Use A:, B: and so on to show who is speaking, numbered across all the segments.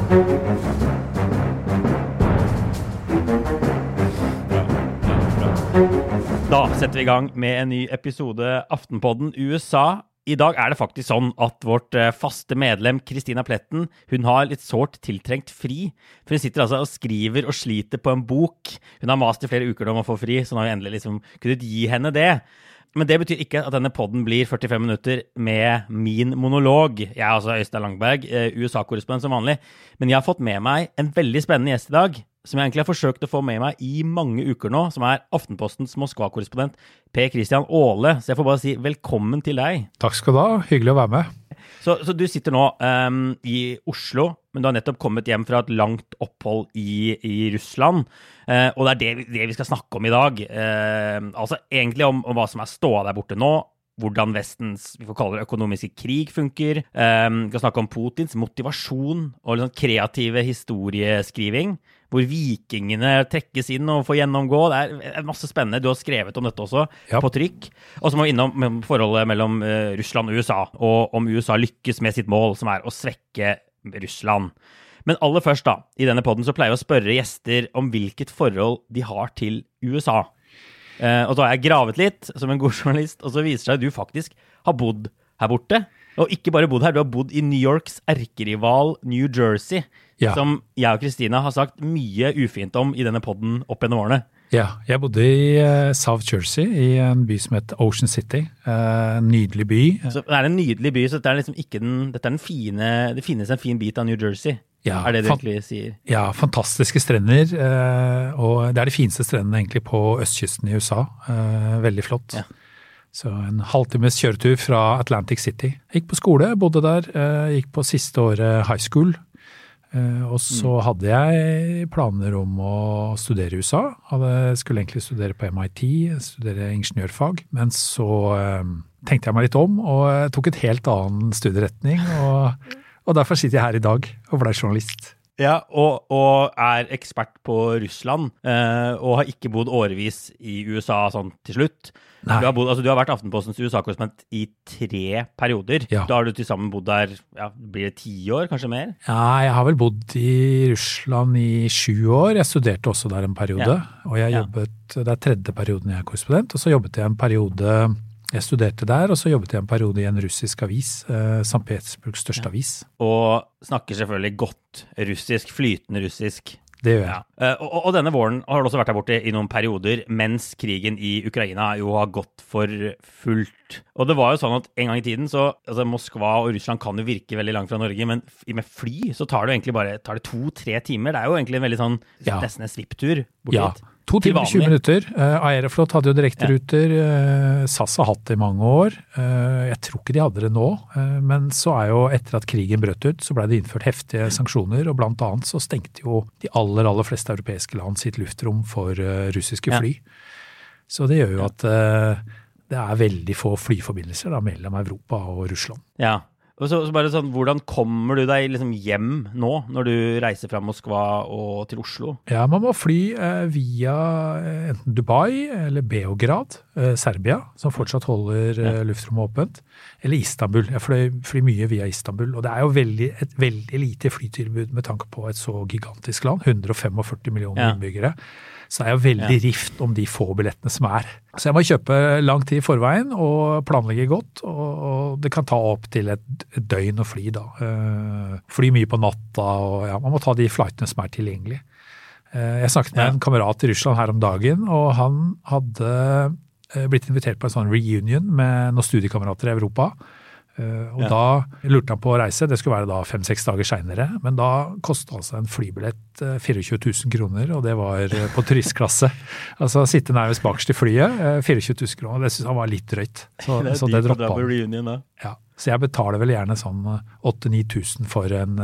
A: Da setter vi I gang med en ny episode Aftenpodden USA. I dag det faktisk sånn at vårt faste medlem Kristina Pletten, hun har litt sårt tiltrengt fri, for hun sitter altså og skriver og sliter på en bok. Hun har mast I flere uker om å få fri, så nå har vi endelig liksom kunnet gi henne det. Men det betyr ikke at denne podden blir 45 minutter med min monolog. Jeg altså Øystein Langberg, USA-korrespondent som vanlig, men jeg har fått med meg en veldig spennende gjest I dag, som jeg egentlig har forsøkt å få med meg I mange uker nå, som Aftenpostens Moskva-korrespondent Per Christian Åhle. Så jeg får bare si velkommen til deg.
B: Takk skal du ha, hyggelig å være med.
A: Så du sitter nå I Oslo, men du har nettopp kommet hjem fra et langt opphold I Russland, og det det vi skal snakke om I dag. Altså egentlig om hva som ståa der borte nå, hvordan Vestens, vi får kalle det økonomiske krig funker. Vi skal snakke om Putins motivasjon og liksom kreative historieskriving, hvor vikingene trekkes inn og får gjennomgå. Det masse spennende. Du har skrevet om dette også på trykk. Og så må vi innom forholdet mellom Russland og USA, og om USA lykkes med sitt mål, som å svekke Russland. Men aller først da, I denne podden så pleier jeg å spørre gjester om hvilket forhold de har til USA. Og så har jeg gravet litt som en god journalist, og så viser det seg at du faktisk har bodd her borte. Og ikke bare bodd her, du har bodd I New Yorks erkerival New Jersey, som jeg og Kristina har sagt mye ufint om I denne podden opp gjennom årene.
B: Ja, jeg bodde I South Jersey, I en by som heter Ocean City, en nydelig by.
A: Så det en nydelig by, så dette liksom ikke dette den fine, det finnes en fin bit av New Jersey.
B: Ja,
A: det du egentlig sier?
B: Ja, fantastiske strender, og det de fineste strendene egentlig på østkysten I USA. Veldig flott. Ja. Så en halvtimes kjøretur fra Atlantic City. Jeg gikk på skole, bodde der, gikk på siste året high school, og så hadde jeg planer om å studere I USA. Skulle egentlig studere på MIT, studere ingeniørfag, men så tenkte jeg meg litt om, og tok et helt annen studieretning, og derfor sitter jeg her I dag og ble journalist.
A: Ja, og ekspert på Russland, og har ikke bodd årevis I USA sånn til slutt. Du har vært Aftenpostens USA-korrespondent I 3 perioder. Da har du til sammen bodd der, blir det 10 år, kanskje mer?
B: Ja, jeg har vel bodd I Russland I 7 år. Jeg studerte også der en periode, og jeg jobbet, det 3. perioden jeg korrespondent, og så jobbet jeg en periode. Jeg studerte der, og så jobbet jeg en periode I en russisk avis, St. Petersburgs største avis.
A: Og snakker selvfølgelig godt russisk, flytende russisk.
B: Det gjør jeg.
A: Og denne våren har du også vært der borte I noen perioder, mens krigen I Ukraina jo har gått for fullt. Og det var jo sånn at en gang I tiden, så altså Moskva og Russland kan jo virke veldig langt fra Norge, men med fly så tar det egentlig bare 2-3 timer. Det jo egentlig en veldig sånn, nesten en svipptur bort dit.
B: 2 timer og 20 minutter. Aeroflot hadde jo direkteruter. SAS har hatt det I mange år. Jeg tror ikke de hadde det nå, men så jo etter at krigen brøt ut, så ble det innført heftige sanksjoner, og blant annet så stengte jo de aller fleste europeiske land sitt luftrom for russiske fly. Så det gjør jo at det veldig få flyforbindelser da, mellom Europa og Russland.
A: Ja. Og så bare sånn, hvordan kommer du deg liksom hjem nå, når du reiser fra Moskva og til Oslo?
B: Ja, man må fly via enten Dubai eller Beograd, Serbia, som fortsatt holder luftrommet åpent, eller Istanbul. Jeg flyr mye via Istanbul, og det jo et veldig lite flytilbud med tanke på et så gigantisk land, 145 millioner innbyggere. Så det jo veldig rift om de få billettene som Så jeg må kjøpe lang tid I forveien og planlegge godt, og det kan ta opp til et døgn å fly da. Fly mye på natta, og man må ta de flightene som tilgjengelige. Jeg snakket med en kamerat I Russland her om dagen, og han hadde blitt invitert på en sånn reunion med noen studiekamerater I Europa, og da lurte han på å reise. Det skulle være da 5-6 dager senere, men da kostet altså en flybillett 24 000 kroner, og det var på turistklasse. Altså sitte nærmest bakerst I flyet, 24 000 kroner, det synes han var litt drøyt. Så det droppet han. Ja, så jeg betaler vel gjerne sånn 8-9 000 for en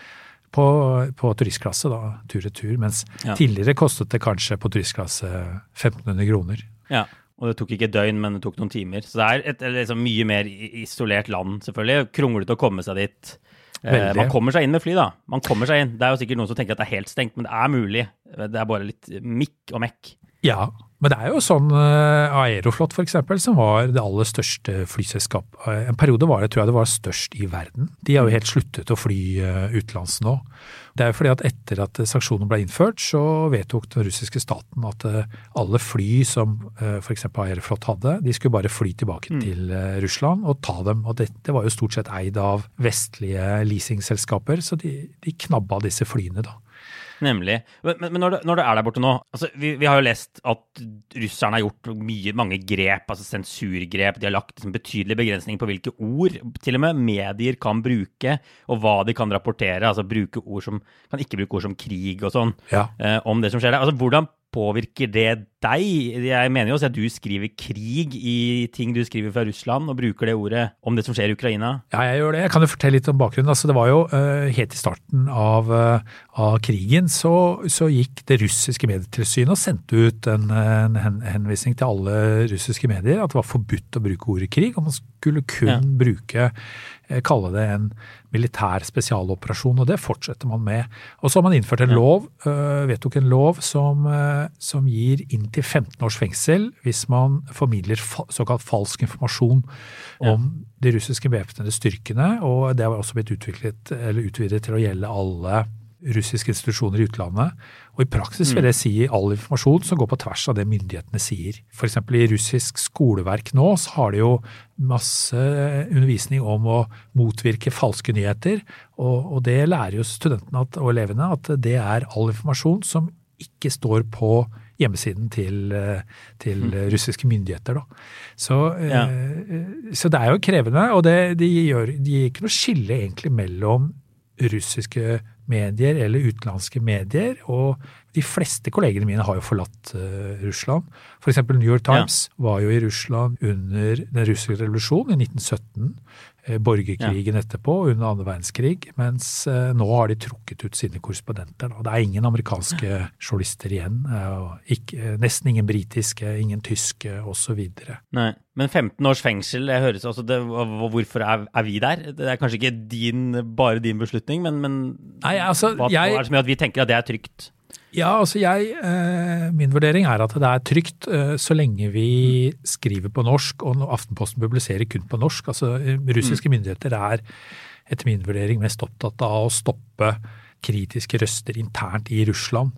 B: på turistklasse da, tur-retur, mens tidligere kostet det kanskje på turistklasse 1500 kroner.
A: Ja. Og det tok ikke et døgn, men det tok noen timer. Så det et liksom mye mer isolert land, selvfølgelig. Kronglet å komme seg dit. Man kommer seg inn med fly, da. Man kommer seg inn. Det jo sikkert noen som tenker at det helt stengt, men det mulig. Det bare litt mikk og mekk.
B: Ja, Men det jo sånn Aeroflot for eksempel, som var det aller største flyselskap. En periode tror jeg det var størst i verden. De har jo helt sluttet å fly utenlands nå. Det jo fordi at etter at sanksjonen ble innført, så vedtok den russiske staten at alle fly som for eksempel Aeroflot hadde, de skulle bare fly tilbake til Russland og ta dem. Og det var jo stort sett eid av vestlige leasingselskaper, så de knabba disse flyene da.
A: Nemlig. Men når det der borte nå, altså vi har jo lest at russerne har gjort mange grep, altså sensurgrep, de har lagt betydelig begrensning på hvilke ord til og med medier kan bruke, og hva de kan rapportere, altså kan ikke bruke ord som krig og sånn, om det som skjer der. Altså hvordan påvirker det deg? Jeg mener jo også at du skriver krig i ting du skriver fra Russland, og bruker det ordet om det som skjer i Ukraina. Ja,
B: jeg gjør det. Jeg kan jo fortelle litt om bakgrunnen. Altså, det var jo helt i starten av krigen, så gikk det russiske medietilsynet og sendte ut en henvisning til alle russiske medier, at det var forbudt å bruke ordet krig, og man skulle kun kalle det en militær spesialoperasjon, og det fortsetter man med. Og så har man innført en lov, vedtok en lov som gir inntil 15 års fengsel hvis man formidler såkalt falsk informasjon om de russiske bevæpnede styrkene, og det har også blitt utvidet til å gjelde alle russiske institusjoner i utlandet, og i praksis vil det si all informasjon som går på tvers av det myndighetene sier. For eksempel i russisk skoleverk nå så har de jo masse undervisning om å motvirke falske nyheter, og det lærer jo studentene og elevene at det all informasjon som ikke står på hjemmesiden til russiske myndigheter. Da. Så det jo krevende, og de gir ikke noe skille egentlig mellom russiske medier eller utenlandske medier, og de fleste kollegene mine har jo forlatt Russland. For eksempel New York Times var jo i Russland under den russiske revolusjonen i 1917, borgerkrigen etterpå, under andre verdenskrig, mens nå har de trukket ut sine korrespondenter. Og det ingen amerikanske journalister igjen, nesten ingen britiske, ingen tyske, og så videre.
A: Nei, men 15 års fengsel, jeg høres også, hvorfor vi der? Det kanskje ikke bare din beslutning, men
B: Nei, altså,
A: hva det som gjør at vi tenker at det trygt?
B: Ja, altså min vurdering at det trygt så lenge vi skriver på norsk, og Aftenposten publiserer kun på norsk. Altså russiske myndigheter etter min vurdering mest opptatt av å stoppe kritiske røster internt i Russland.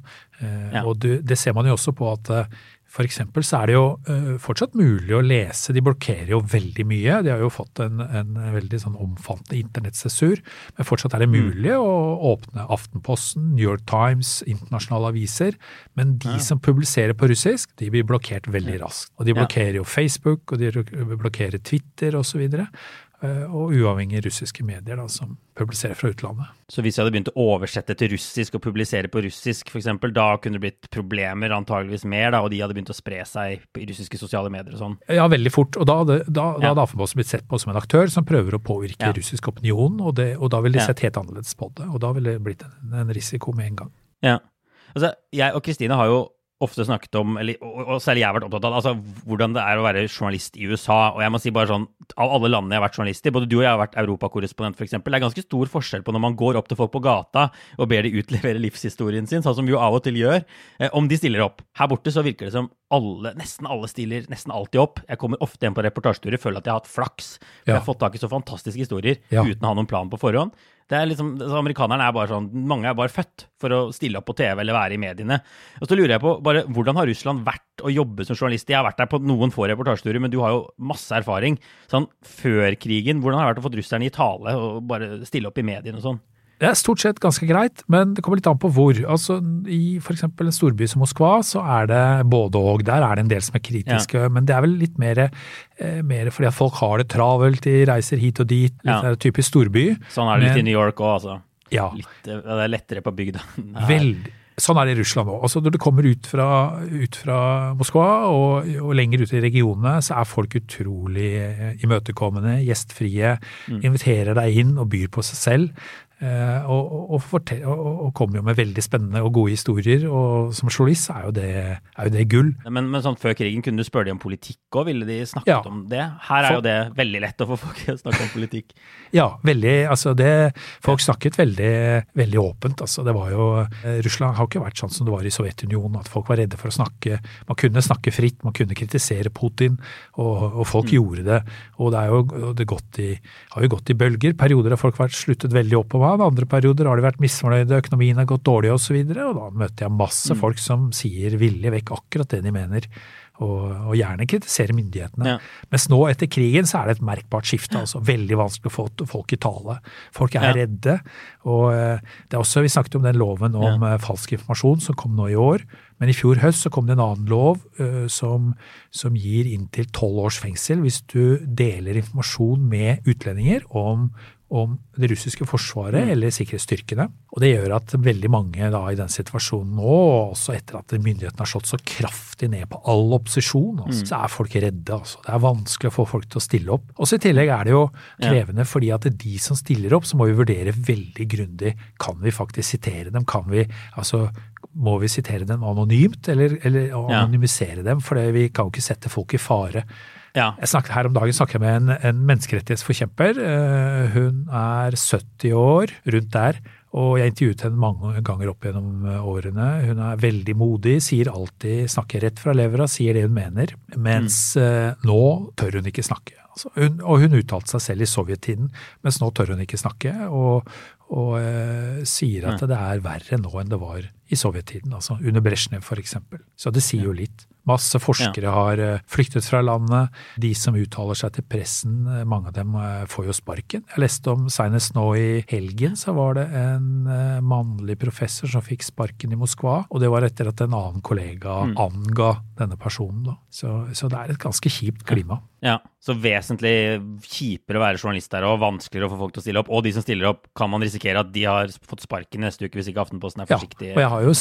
B: Og det ser man jo også på at for eksempel så det jo fortsatt mulig å lese, de blokkerer jo veldig mye, de har jo fått en veldig sånn omfattende internettsensur, men fortsatt det mulig å åpne Aftenposten, New York Times, internasjonale aviser, men de som publiserer på russisk, de blir blokkert veldig raskt. Og de blokkerer jo Facebook, og de blokkerer Twitter og så videre, og uavhengige russiske medier da, som publiserer fra utlandet.
A: Så hvis jeg hadde begynt å oversette til russisk og publisere på russisk, for eksempel, da kunne det blitt problemer antageligvis mer, da, og de hadde begynt å spre seg i russiske sosiale medier og sånn?
B: Ja, veldig fort, og da hadde Aftenposten blitt sett på som en aktør som prøver å påvirke russisk opinion, og da ville de sett helt annerledes på det, og da ville det blitt en risiko med en gang.
A: Ja, altså jeg og Kristine har jo ofte snakket om, og særlig jeg har vært opptatt av, altså hvordan det å være journalist i USA, og jeg må si bare sånn, av alle landene jeg har vært journalist i, både du og jeg har vært europakorrespondent for eksempel, det ganske stor forskjell på når man går opp til folk på gata og ber de utlevere livshistorien sin, sånn som vi jo av og til gjør, om de stiller opp. Her borte så virker det som nesten alle stiller nesten alltid opp. Jeg kommer ofte hjem på reportasjeturer, føler at jeg har hatt flaks, for jeg har fått tak i så fantastiske historier uten å ha noen plan på forhånd. Det liksom, amerikanerne bare sånn, mange bare født for å stille opp på TV eller være i mediene. Og så lurer jeg på, bare, hvordan har Russland vært å jobbe som journalist? Jeg har vært der på noen få reportasjeturer, men du har jo masse erfaring. Sånn, før krigen, hvordan har det vært å få russerne i tale og bare stille opp i mediene og sånn?
B: Det stort sett ganske greit, men det kommer litt an på hvor. Altså, i for eksempel en storby som Moskva, så det både og. Der det en del som kritiske, men det vel litt mer fordi at folk har det travelt, de reiser hit og dit, litt typisk storby.
A: Sånn det litt i New York også, altså.
B: Ja.
A: Det lettere på bygda.
B: Veldig. Sånn det i Russland også. Altså, når du kommer ut fra Moskva og lenger ut i regionene, så folk utrolig imøtekommende, gjestfrie, inviterer deg inn og byr på seg selv. og kommer jo med veldig spennende og gode historier, og som journalist er jo det gull.
A: Men sånn før krigen kunne du spørre dem om politikk også, ville de snakket om det? Her jo det veldig lett å få folk til å snakke om politikk.
B: Ja, veldig, altså folk snakket veldig, veldig åpent, altså det var jo, Russland har ikke vært sånn som det var i Sovjetunionen, at folk var redde for å snakke, man kunne snakke fritt, man kunne kritisere Putin, og folk gjorde det, og det har jo gått i bølger, perioder har folk vært sluttet veldig opp om han, andre perioder har de vært misfornøyde, økonomien har gått dårlig og så videre, og da møter jeg masse folk som sier vilje vekk akkurat det de mener, og gjerne kritisere myndighetene. Ja. Mens nå etter krigen så det et merkbart skifte, altså veldig vanskelig å få folk i tale. Folk redde, og det også, vi snakket om den loven om falsk informasjon som kom nå i år, men i fjor høst så kom det en annen lov som gir inntil 12 års fengsel hvis du deler informasjon med utlendinger om det russiske forsvaret eller sikkerhetsstyrkene. Og det gjør at veldig mange da i den situasjonen nå, og også etter at myndighetene har slått så kraftig ned på all opposisjon, altså, så folk redde. Altså. Det vanskelig å få folk til å stille opp. Og så i tillegg det jo krevende fordi at de som stiller opp, så må vi vurdere veldig grundig. Kan vi faktisk sitere dem? Må vi sitere dem anonymt, eller anonymisere dem? For vi kan jo ikke sette folk i fare. Ja. Her om dagen snakket jeg med en menneskerettighetsforkjemper. Hun 70 år, rundt der, og jeg intervjuet henne mange ganger opp gjennom årene. Hun veldig modig, snakker rett fra levra, sier det hun mener, mens nå tør hun ikke snakke. Altså, og hun uttalte seg selv i sovjettiden, mens nå tør hun ikke snakke, og sier at det verre nå enn det var i sovjettiden, altså under Brezhnev for eksempel. Så det sier jo litt. Masse forskere har flyktet fra landet. De som uttaler seg til pressen, mange av dem får jo sparken. Jeg leste om senest nå i helgen, så var det en mannlig professor som fikk sparken i Moskva, og det var etter at en annen kollega anga denne personen. Da. Så det et ganske kjipt klima.
A: Ja, så vesentlig kjipere å være journalist der, og vanskeligere å få folk til å stille opp. Og de som stiller opp, kan man risikere at de har fått sparken neste uke hvis ikke Aftenposten forsiktig.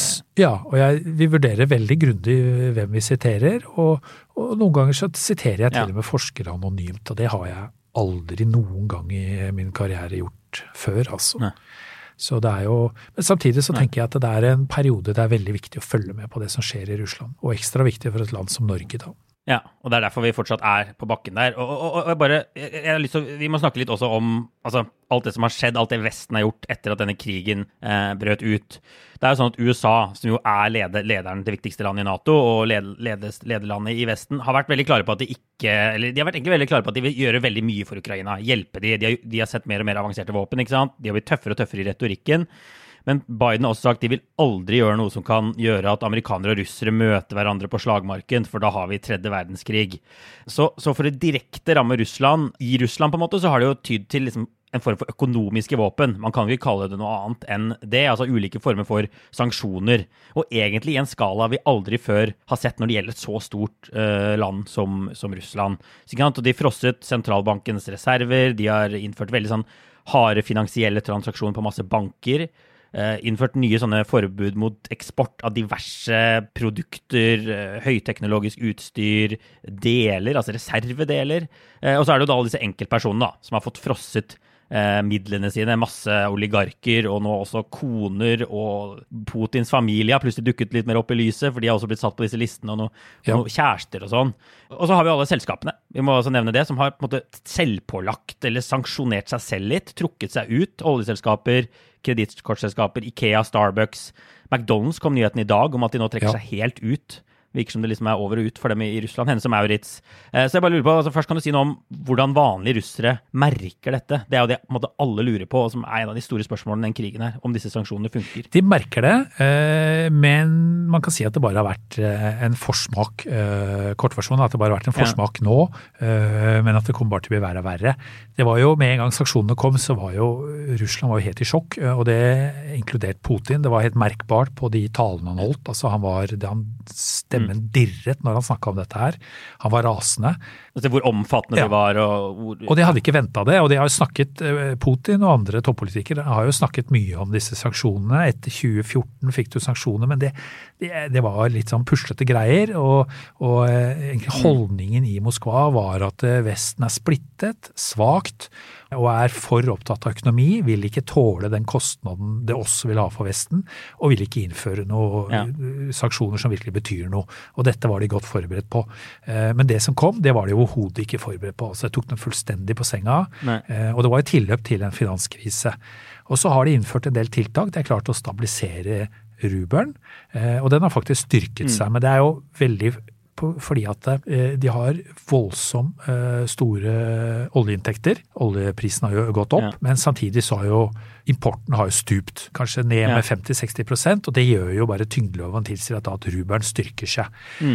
B: Vi vurderer veldig grundig hvem vi siterer, og noen ganger så siterer jeg til og med forskere anonymt, og det har jeg aldri noen gang i min karriere gjort før, altså. Nei. Så det men samtidig så tenker jeg at det en periode det veldig viktig å følge med på det som skjer i Russland, og ekstra viktig for et land som Norge da.
A: Ja, og det derfor vi fortsatt på bakken der. Og jeg har lyst til, vi må snakke litt også om alt det som har skjedd, alt det Vesten har gjort etter at denne krigen brøt ut. Det jo sånn at USA, som jo lederen til viktigste land i NATO, og lederlandet i Vesten, har vært veldig klare på at de har vært egentlig veldig klare på at de vil gjøre veldig mye for Ukraina, hjelpe de har sett mer og mer avanserte våpen, ikke sant? De har blitt tøffere og tøffere i retorikken. Men Biden har også sagt at de vil aldri gjøre noe som kan gjøre at amerikanere og russere møter hverandre på slagmarken, for da har vi tredje verdenskrig. Så for å direkte ramme Russland, i Russland på en måte, så har det jo tydd til liksom en form for økonomiske våpen. Man kan ikke kalle det noe annet enn det, altså ulike former for sanksjoner. Og egentlig i en skala vi aldri før har sett når det gjelder et så stort land som Russland. Og de frosset sentralbankens reserver, de har innført veldig sånn harde finansielle transaksjoner på masse banker, innført nye sånne forbud mot eksport av diverse produkter, høyteknologisk utstyr, deler, altså reservedeler. Og så det jo da alle disse enkeltpersonene da, som har fått frosset midlene sine, masse oligarker, og nå også koner, og Putins familie har plutselig dukket litt mer opp i lyset, for de har også blitt satt på disse listene, og noen kjærester og sånn. Og så har vi alle selskapene, vi må også nevne det, som har på en måte selvpålagt eller sanksjonert seg selv litt, trukket seg ut, oljeselskaper, kredittkortselskaper, IKEA, Starbucks, McDonald's kom nyheten i dag om at de nå trekker seg helt ut. Virker som det liksom over og ut for dem i Russland, henne som Maurits. Så jeg bare lurer på, først kan du si noe om hvordan vanlige russere merker dette. Det jo det på en måte alle lurer på, og som en av de store spørsmålene i den krigen her, om disse sanksjonene funker.
B: De merker det, men man kan si at det bare har vært en forsmak, kortversjonen, at det bare har vært en forsmak nå, men at det kommer bare til å bli verre og verre. Det var jo, med en gang sanksjonene kom, så var jo Russland var jo helt i sjokk, og det inkludert Putin. Det var helt merkbart på de talene han holdt, altså han stemmen dirret når han snakket om dette her. Han var rasende.
A: Altså hvor omfattende det var.
B: Og de hadde ikke ventet det, og de har jo snakket, Putin og andre toppolitikere har jo snakket mye om disse sanksjonene. Etter 2014 fikk du sanksjoner, men det var litt sånn puslete greier, og egentlig holdningen i Moskva var at Vesten splittet, svagt, og for opptatt av økonomi, vil ikke tåle den kostnaden det også vil ha for Vesten, og vil ikke innføre noen sanksjoner som virkelig betyr noe. Og dette var de godt forberedt på. Men det som kom, det var de overhodet ikke forberedt på. Altså, jeg tok dem fullstendig på senga, og det var et tilløp til en finanskrise. Og så har de innført en del tiltak. Det klart å stabilisere rubelen, og den har faktisk styrket seg, men det jo veldig fordi at de har voldsomt store oljeinntekter. Oljeprisen har jo gått opp, men samtidig så har jo importen har jo stupt, kanskje ned med 50-60%, og det gjør jo bare tyngdeloven tilsier at rubelen styrker seg.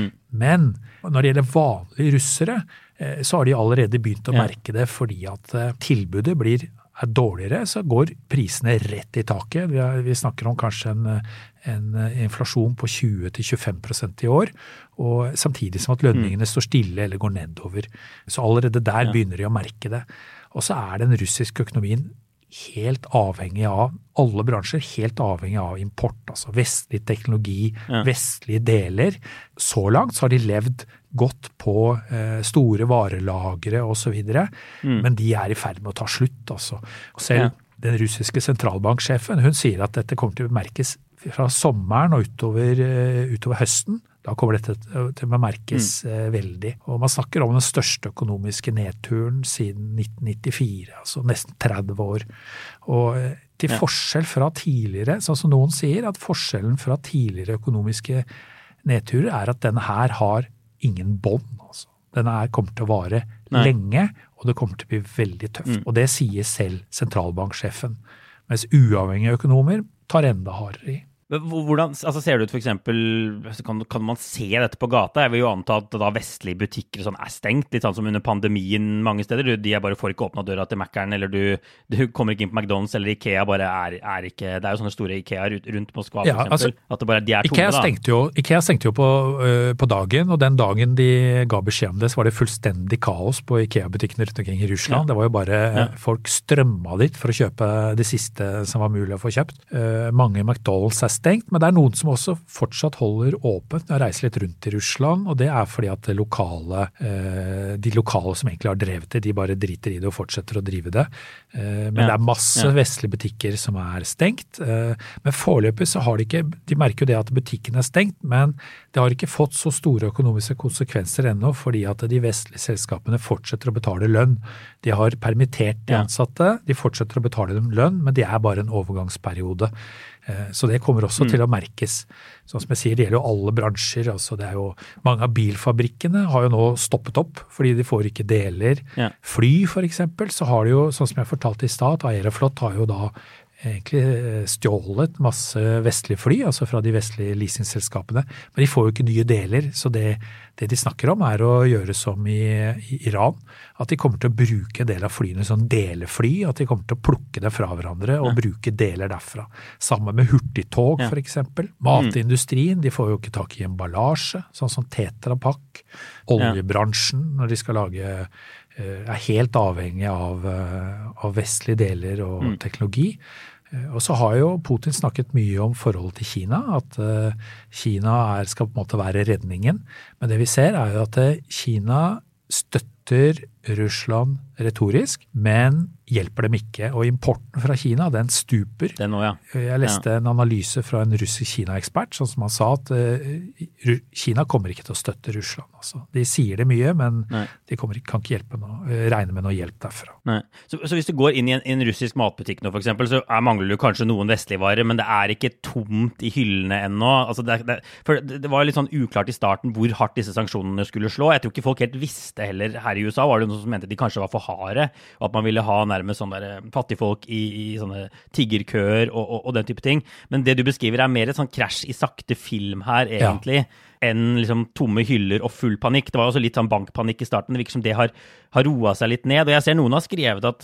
B: Men når det gjelder vanlige russere, så har de allerede begynt å merke det fordi at tilbudet dårligere, så går prisene rett i taket. Vi snakker om kanskje en inflasjon på 20-25% i år, og samtidig som at lønningene står stille eller går nedover. Så allerede der begynner de å merke det. Og så den russiske økonomien helt avhengig av, alle bransjer helt avhengig av import, altså vestlig teknologi, vestlige deler. Så langt så har de levd godt på store varelagre og så videre, men de i ferd med å ta slutt. Altså. Og selv den russiske sentralbanksjefen, hun sier at dette kommer til å merkes fra sommeren og utover høsten. Da kommer dette til å merkes veldig. Og man snakker om den største økonomiske nedturen siden 1994, altså nesten 30 år. Og til forskjell fra tidligere, sånn som noen sier, at forskjellen fra tidligere økonomiske nedturer at denne her har ingen bånd. Altså. Denne her kommer til å vare lenge, og det kommer til å bli veldig tøft. Og det sier selv sentralbanksjefen. Mens uavhengige økonomer tar enda hardere i.
A: Hvordan ser det ut for eksempel, kan man se dette på gata? Jeg vil jo anta at da vestlige butikker sånn stengt, litt sånn som under pandemien mange steder. De bare får ikke åpna døra til Mac-eren, eller du kommer ikke inn på McDonald's, eller Ikea bare ikke, det jo sånne store Ikea rundt Moskva for eksempel, altså, at det bare, de tomme
B: Ikea stengte jo på dagen, og den dagen de ga beskjed om det, så var det fullstendig kaos på Ikea-butikkene rundt omkring i Russland. Det var jo bare, folk strømma dit for å kjøpe det siste som var mulig å få kjøpt. Mange McDonald's stengt, men det noen som også fortsatt holder åpent. Jeg reiser litt rundt i Russland, og det fordi at de lokale som egentlig har drevet det, de bare driter i det og fortsetter å drive det. Men det masse vestlige butikker som stengt. Men foreløpig så har de merker jo det at butikken stengt, men det har ikke fått så store økonomiske konsekvenser ennå, fordi at de vestlige selskapene fortsetter å betale lønn. De har permittert de ansatte, de fortsetter å betale dem lønn, men det bare en overgangsperiode. Så det kommer også til å merkes. Sånn som jeg sier, det gjelder jo alle bransjer. Altså det jo, mange av bilfabrikkene har jo nå stoppet opp, fordi de får ikke deler. Fly for eksempel, så har de jo, sånn som jeg fortalte i stad, at Aeroflot har jo da egentlig stjålet masse vestlige fly, altså fra de vestlige leasingselskapene, men de får jo ikke nye deler, så det de snakker om å gjøre som i Iran, at de kommer til å bruke en del av flyene som delefly, at de kommer til å plukke det fra hverandre og bruke deler derfra. Sammen med hurtigtog for eksempel. Matindustrien, de får jo ikke tak i emballasje, sånn som Tetra Pak. Oljebransjen, når de skal lage helt avhengig av vestlige deler og teknologi. Og så har jo Putin snakket mye om forholdet til Kina, at Kina skal på en måte være redningen. Men det vi ser jo at Kina støtter Russland retorisk, men hjelper dem ikke. Og importen fra Kina, den stuper. Jeg leste en analyse fra en russisk Kina-ekspert, sånn som han sa at Kina kommer ikke til å støtte Russland. Altså. De sier det mye, men de kan ikke regne med noe hjelp derfra.
A: Så hvis du går inn i en russisk matbutikk nå for eksempel, så mangler du kanskje noen vestlige varer, men det ikke tomt i hyllene ennå. Altså for det var litt sånn uklart i starten hvor hardt disse sanksjonene skulle slå. Jeg tror ikke folk helt visste heller. Her i USA var det noen som mente de kanskje var for harde, og at man ville ha nærmest sånne fattigfolk i sånne tiggerkøer og den type ting. Men det du beskriver mer et sånn krasj i sakte film her, egentlig, enn liksom tomme hyller og full panikk. Det var også litt sånn bankpanikk i starten. Det virker som det har roet seg litt ned, og jeg ser noen har skrevet at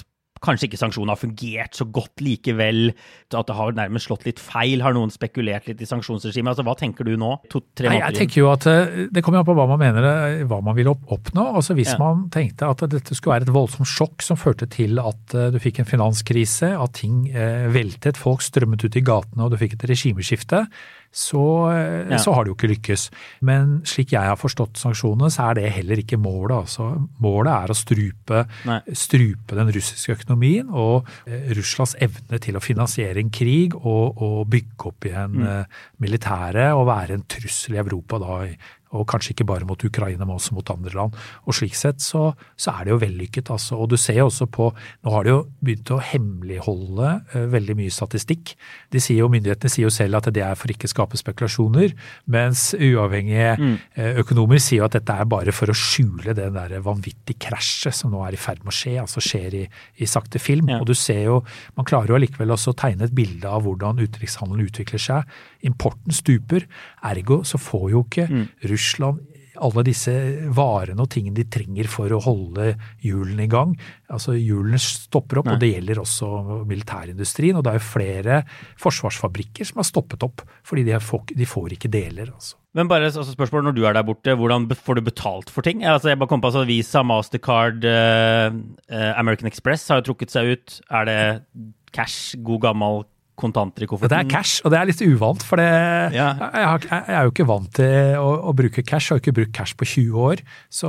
A: kanskje ikke sanksjoner har fungert så godt likevel, at det har nærmest slått litt feil, har noen spekulert litt i sanksjonsregimet? Altså, hva tenker du nå? 2-3 måneder?
B: Jeg tenker jo at det kommer an på hva man mener, hva man vil oppnå. Altså hvis man tenkte at dette skulle være et voldsomt sjokk som førte til at du fikk en finanskrise, at ting veltet, folk strømmet ut i gatene og du fikk et regimeskifte, så har det jo ikke lykkes. Men slik jeg har forstått sanksjonene, så det heller ikke målet. Altså, målet å strupe den russiske økonomien og Russlands evne til å finansiere en krig og bygge opp igjen militæret og være en trussel i Europa da, og kanskje ikke bare mot Ukraina, men også mot andre land. Og slik sett så det jo vellykket. Altså. Og du ser jo også på, nå har de jo begynt å hemmeligholde veldig mye statistikk. Myndighetene sier jo selv at det for ikke å skape spekulasjoner, mens uavhengige økonomer sier jo at dette bare for å skjule den der vanvittige krasjet som nå i ferd med å skje, altså skjer i sakte film. Og du ser jo, man klarer jo allikevel også å tegne et bilde av hvordan utenrikshandelen utvikler seg. Importen stuper, ergo så får jo ikke Russland alle disse varene og tingene de trenger for å holde hjulene i gang. Altså hjulene stopper opp, og det gjelder også militærindustrien, og det jo flere forsvarsfabrikker som har stoppet opp, fordi de får ikke deler. Altså.
A: Men bare spørsmål, når du der borte, hvordan får du betalt for ting? Altså, jeg bare kom på altså, Visa, Mastercard, American Express har jo trukket seg ut. Det cash, god gammel kontanter i kofferten? Det
B: cash, og det litt uvant, for jeg jo ikke vant til å bruke cash, jeg har ikke brukt cash på 20 år,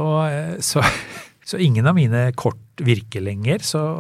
B: så ingen av mine kort virker lenger,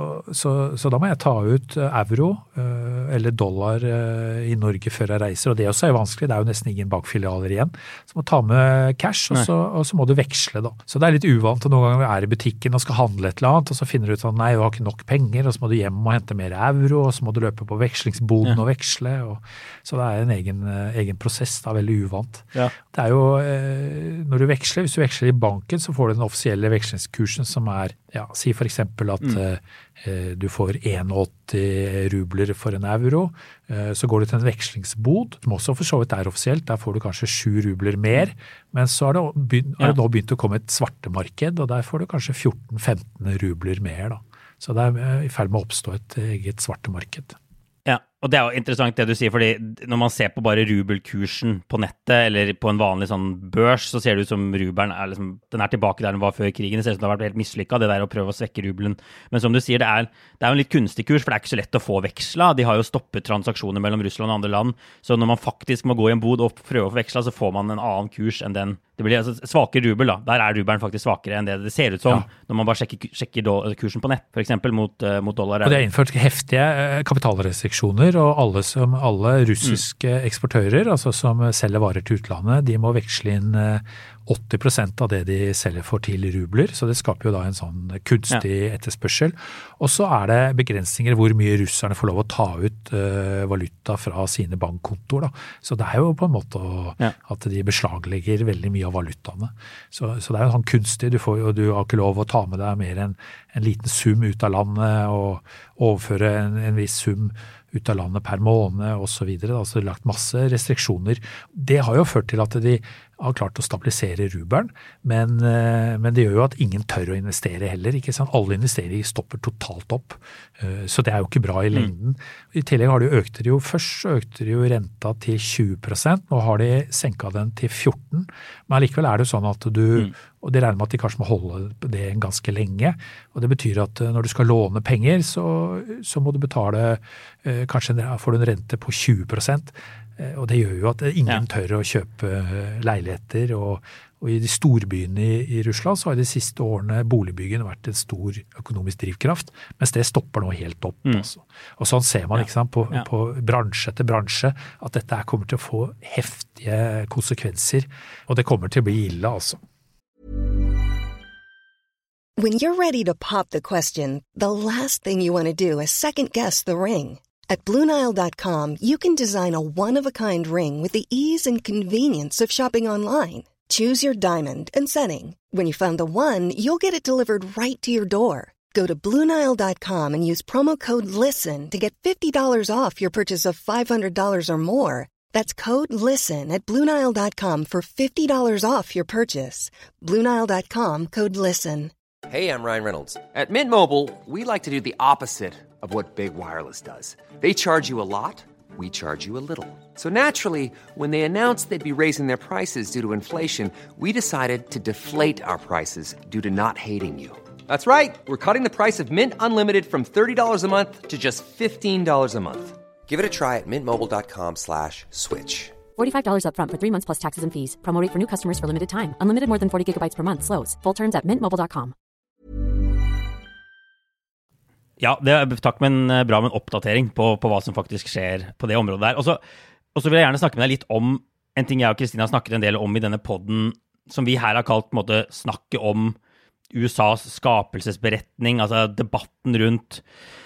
B: så da må jeg ta ut euro eller dollar i Norge før jeg reiser, og det også vanskelig, det jo nesten ingen bankfilialer igjen, så må ta med cash, og så må du veksle da. Så det litt uvant, og noen ganger i butikken og skal handle et eller annet, og så finner du ut at nei, du har ikke nok penger, og så må du hjem og hente mer euro, og så må du løpe på vekslingsboden og veksle, så det en egen prosess, det veldig uvant. Det jo, når du veksler, hvis du veksler i banken, så får du den offisielle vekslingskursen som si for eksempel at du får 81 rubler for en euro, så går du til en vekslingsbod, som også for så vidt offisielt, der får du kanskje 7 rubler mer, men så har det nå begynt å komme et svartemarked, og der får du kanskje 14-15 rubler mer da. Så det i ferd med å oppstå et eget svartemarked.
A: Ja, og det jo interessant det du sier, fordi når man ser på bare rubelkursen på nettet, eller på en vanlig sånn børs, så ser det ut som rubelen liksom, den tilbake der den var før krigen, det ser ut som det har vært helt mislykket, det der å prøve å svekke rubelen. Men som du sier, det jo en litt kunstig kurs, for det ikke så lett å få veksla. De har jo stoppet transaksjoner mellom Russland og andre land, så når man faktisk må gå i en bod og prøve å få veksla, så får man en annen kurs enn den. Det blir altså svakere rubel da, der rubelen faktisk svakere enn det ser ut som, når man bare sjekker kursen på nett, for eksempel mot dollar.
B: Og det innført heftige kapitalrestriksjoner, og alle russiske eksportører, altså som selger varer til utlandet, de må veksle inn 80% av det de selger for til rubler, så det skaper jo da en sånn kunstig etterspørsel. Og så det begrensninger hvor mye russerne får lov å ta ut valuta fra sine bankkontor. Da. Så det jo på en måte at de beslaglegger veldig mye av valutaene. Så det jo sånn kunstig, du har ikke lov å ta med deg mer enn en liten sum ut av landet og overføre en viss sum ut av landet per måned og så videre. Altså det lagt masse restriksjoner. Det har jo ført til at de har klart å stabilisere rubelen, men det gjør jo at ingen tør å investere heller, ikke sant? Alle investeringer stopper totalt opp, så det jo ikke bra i lengden. I tillegg har først økte de jo renta til 20%, nå har de senket den til 14%, men allikevel det jo sånn at og de regner med at de kanskje må holde det ganske lenge, og det betyr at når du skal låne penger, så må du betale, kanskje får du en rente på 20%, og det gjør jo at ingen tør å kjøpe leiligheter, og i de storbyene i Russland så har de siste årene boligbyggene vært en stor økonomisk drivkraft, mens det stopper nå helt opp. Altså. Og sånn ser man ikke sant, på bransje etter bransje at dette kommer til å få heftige konsekvenser, og det kommer til å bli ille altså.
C: When you're ready to pop the question, the last thing you want to do is second-guess the ring. At BlueNile.com, you can design a one-of-a-kind ring with the ease and convenience of shopping online. Choose your diamond and setting. When you find the one, you'll get it delivered right to your door. Go to BlueNile.com and use promo code LISTEN to get $50 off your purchase of $500 or more. That's code LISTEN at BlueNile.com for $50 off your purchase. BlueNile.com, code LISTEN.
D: Hey, I'm Ryan Reynolds. At Mint Mobile, we like to do the opposite of what Big Wireless does. They charge you a lot, we charge you a little. So naturally, when they announced they'd be raising their prices due to inflation, we decided to deflate our prices due to not hating you. That's right. We're cutting the price of Mint Unlimited from $30 a month to just $15 a month. Give it a try at mintmobile.com/switch.
E: $45 up front for 3 months plus taxes and fees. Promo rate for new customers for limited time. Unlimited more than 40 gigabytes per month. Slows full terms at mintmobile.com.
A: Ja, takk med bra med en oppdatering på hva som faktisk skjer på det området der. Og så vil jeg gjerne snakke med deg litt om en ting jeg og Kristina har snakket en del om i denne podden, som vi her har kalt på en måte snakke om USAs skapelsesberetning, altså debatten rundt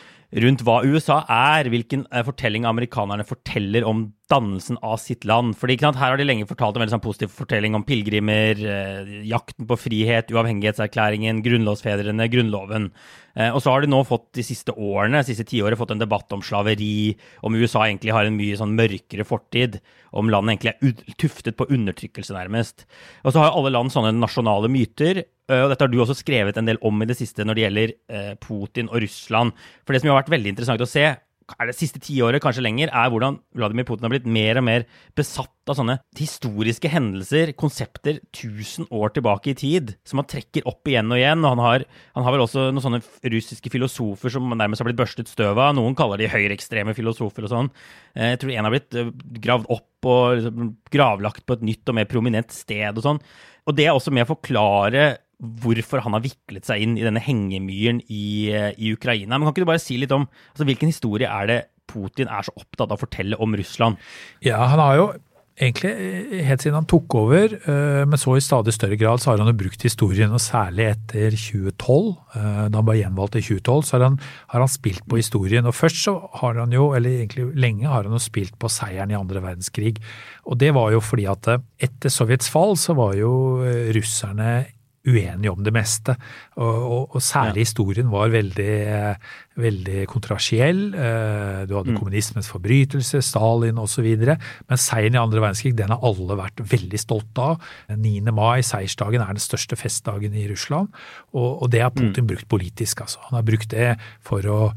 A: hva USA hvilken fortelling amerikanerne forteller om dannelsen av sitt land. Fordi her har de lenge fortalt en veldig sånn positiv fortelling om pilgrimer, jakten på frihet, uavhengighetserklæringen, grunnlovsfedrene, grunnloven. Og så har de nå fått de siste 10 årene, fått en debatt om slaveri, om USA egentlig har en mye sånn mørkere fortid, om landet egentlig tuftet på undertrykkelse nærmest. Og så har alle land sånne nasjonale myter, og dette har du også skrevet en del om i det siste når det gjelder Putin og Russland. For det som har vært veldig interessant å se, det siste 10 året, kanskje lenger, hvordan Vladimir Putin har blitt mer og mer besatt av sånne historiske hendelser, konsepter 1000 år tilbake i tid, som han trekker opp igjen og igjen, og han har vel også noen sånne russiske filosofer som nærmest har blitt børstet støv av, noen kaller de høyreekstreme filosofer og sånn. Jeg tror en har blitt gravd opp og gravlagt på et nytt og mer prominent sted og sånn. Og det også med å forklare hvorfor han har viklet seg inn i denne hengemyren i Ukraina. Men kan ikke du bare si litt om hvilken historie det Putin så opptatt av å fortelle om Russland?
B: Ja, han har jo egentlig helt siden han tok over, men så i stadig større grad så har han jo brukt historien, og særlig etter 2012, da han ble gjenvalgt i 2012, så har han spilt på historien. Og først så har han jo, eller egentlig lenge har han jo spilt på seieren i andre verdenskrig. Og det var jo fordi at etter Sovjets fall så var jo russerne uenige om det meste, og særlig historien var veldig kontroversiell. Du hadde kommunismens forbrytelse, Stalin og så videre, men seieren i andre verdenskrig, den har alle vært veldig stolt av. 9. mai, seiersdagen, den største festdagen i Russland, og det har Putin brukt politisk. Altså. Han har brukt det for å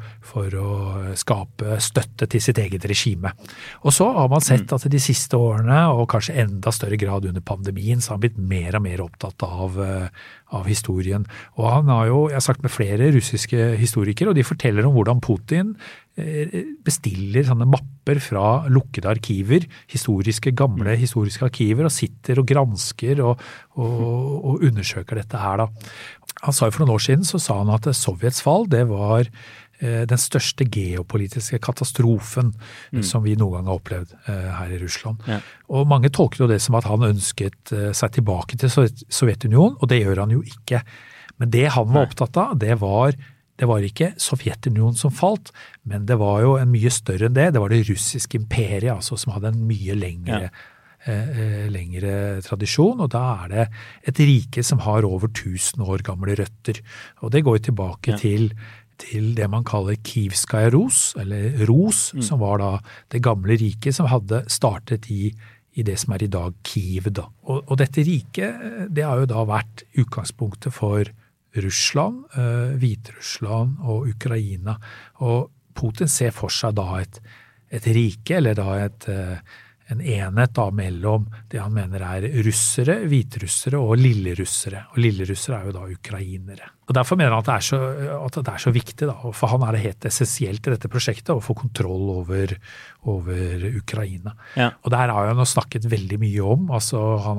B: skape støtte til sitt eget regime. Og så har man sett at de siste årene, og kanskje enda større grad under pandemien, så har han blitt mer og mer opptatt av historien. Og han har jo, jeg har sagt med flere russiske historikere, og de forteller om hvordan Putin bestiller sånne mapper fra lukkede arkiver, gamle historiske arkiver, og sitter og gransker og undersøker dette her da. Han sa jo for noen år siden, så sa han at Sovjets fall, det var den største geopolitiske katastrofen som vi noen gang har opplevd her i Russland. Ja. Og mange tolker jo det som at han ønsket seg tilbake til Sovjetunionen, og det gjør han jo ikke. Men det han var opptatt av, det var ikke Sovjetunionen som falt, men det var jo en mye større enn det. Det var det russiske imperiet, altså, som hadde en mye lengre tradisjon, og da det et rike som har over 1000 år gamle røtter. Og det går jo tilbake til det man kaller Kivskaya Rus, eller Rus, som var da det gamle riket som hadde startet i det som i dag Kiev. Da. Og dette riket, det har jo da vært utgangspunktet for Russland, Hviterussland og Ukraina. Og Putin ser for seg da et rike, eller da en enhet da mellom det han mener russere, hviterussere og lillerussere. Og lillerussere jo da ukrainere. Og derfor mener han at det så viktig da, og for han det helt essensielt i dette prosjektet å få kontroll over Ukraina. Ja. Og der har han jo snakket veldig mye om, altså han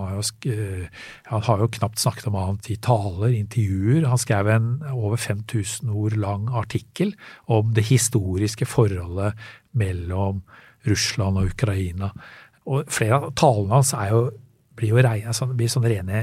B: har jo knapt snakket om annet i taler, intervjuer. Han skrev en over 5000 ord lang artikkel om det historiske forholdet mellom Russland og Ukraina. Og flere av talene hans blir sånne rene